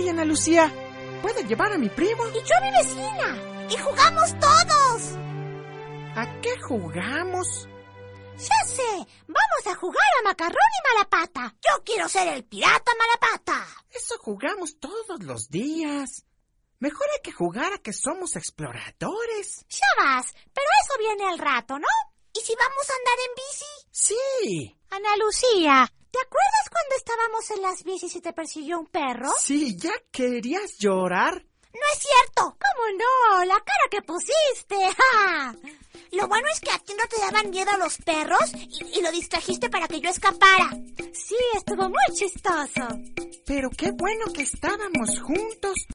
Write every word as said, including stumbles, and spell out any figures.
Oye, Ana Lucía, ¿puedo llevar a mi primo? Y yo a mi vecina. Y jugamos todos. ¿A qué jugamos? Ya sé, vamos a jugar a Macarrón y Malapata. Yo quiero ser el pirata Malapata. Eso jugamos todos los días. Mejor hay que jugar a que somos exploradores. Ya vas, pero eso viene al rato, ¿no? ¿Y si vamos a andar en bici? Sí. Ana Lucía, ¿te acuerdas cuando estábamos en las bicis y te persiguió un perro? Sí, ¿ya querías llorar? No es cierto. ¿Cómo no? La cara que pusiste. ¡Ja! Lo bueno es que a ti no te daban miedo los perros y, y lo distrajiste para que yo escapara. Sí, estuvo muy chistoso. Pero qué bueno que estábamos juntos.